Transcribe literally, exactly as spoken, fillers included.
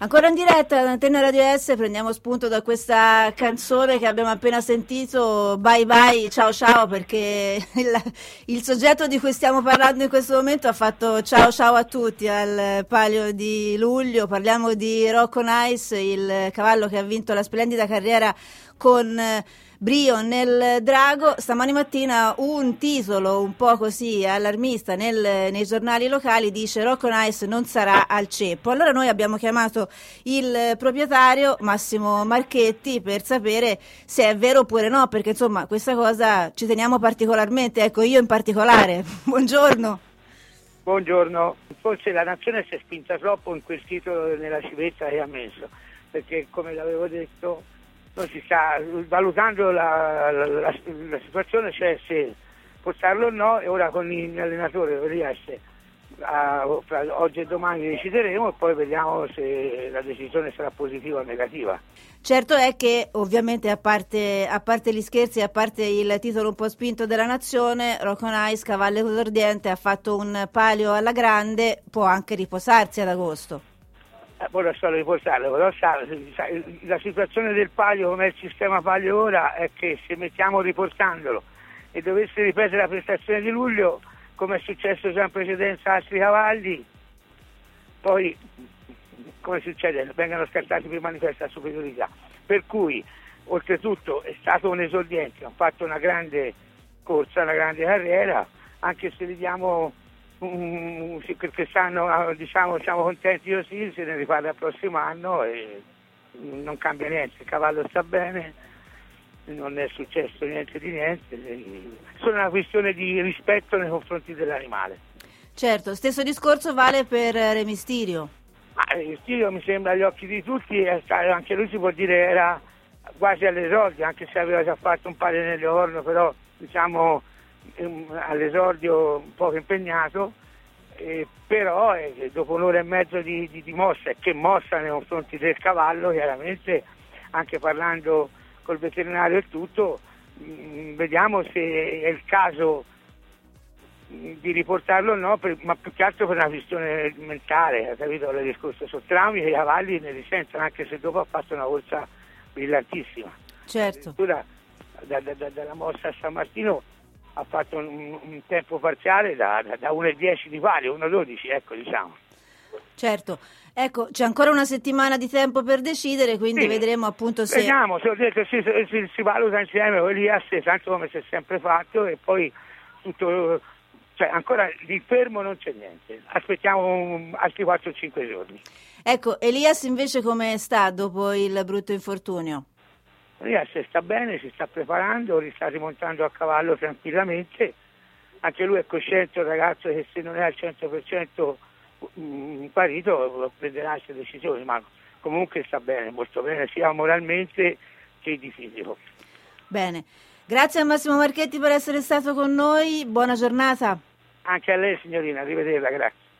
Ancora in diretta da Antenne Radio S, prendiamo spunto da questa canzone che abbiamo appena sentito, Bye Bye, ciao ciao, perché il, il soggetto di cui stiamo parlando in questo momento ha fatto ciao ciao a tutti al Palio di Luglio. Parliamo di Rocco Nice, il cavallo che ha vinto la splendida carriera con brio nel drago. Stamani mattina un titolo un po' così allarmista nel, nei giornali locali dice Rocco Nice non sarà al ceppo. Allora noi abbiamo chiamato il proprietario Massimo Marchetti per sapere se è vero oppure no, perché insomma questa cosa ci teniamo particolarmente, ecco io in particolare. Buongiorno. Buongiorno, forse la nazione si è spinta troppo in quel titolo nella civezza che ha messo, perché come l'avevo detto non si sta valutando la, la, la, la situazione, cioè se portarlo o no, e ora con l'allenatore riesce a, fra oggi e domani decideremo e poi vediamo se la decisione sarà positiva o negativa. Certo è che ovviamente a parte, a parte gli scherzi, a parte il titolo un po' spinto della nazione, Rocco Nice, cavallo esordiente, ha fatto un palio alla grande, può anche riposarsi ad agosto. Eh, ora sto a riportarlo, però sa, sa, la situazione del palio, come è il sistema palio ora, è che se mettiamo riportandolo e dovesse ripetere la prestazione di luglio, come è successo già in precedenza a altri cavalli, poi come succede? Vengono scartati per manifesta superiorità. Per cui, oltretutto, è stato un esordiente, ha fatto una grande corsa, una grande carriera, anche se vediamo Mm, quest'anno diciamo siamo contenti così, se ne riparla il prossimo anno e non cambia niente, il cavallo sta bene, non è successo niente di niente, solo una questione di rispetto nei confronti dell'animale. Certo, stesso discorso vale per Re Mysterio. Ma Re Mysterio mi sembra agli occhi di tutti, anche lui si può dire era quasi all'esordio, anche se aveva già fatto un paio nelle corno, però diciamo all'esordio poco impegnato, eh, però eh, dopo un'ora e mezzo di, di, di mossa, e che mossa nei confronti del cavallo, chiaramente anche parlando col veterinario e tutto, mh, vediamo se è il caso mh, di riportarlo o no, per, ma più che altro per una questione mentale, capito? Il discorso sono traumi che i cavalli ne risentono, anche se dopo ha fatto una corsa brillantissima. Certo. Addirittura da, da, da, dalla mossa a San Martino ha fatto un, un tempo parziale da, da, da uno virgola dieci di palio, uno virgola dodici, ecco, diciamo. Certo, ecco, c'è ancora una settimana di tempo per decidere, quindi sì, vedremo appunto se... Vediamo, se ho detto, si, si, si valuta insieme con l'I A S, tanto come si è sempre fatto, e poi tutto, cioè ancora di fermo non c'è niente, aspettiamo un, altri quattro o cinque giorni. Ecco, Elias invece come sta dopo il brutto infortunio? Elias sta bene, si sta preparando, sta rimontando a cavallo tranquillamente, anche lui è cosciente, un ragazzo che se non è al cento per cento imparito prenderà altre decisioni, ma comunque sta bene, molto bene, sia moralmente che di fisico. Bene, grazie a Massimo Marchetti per essere stato con noi, buona giornata. Anche a lei signorina, arrivederla, grazie.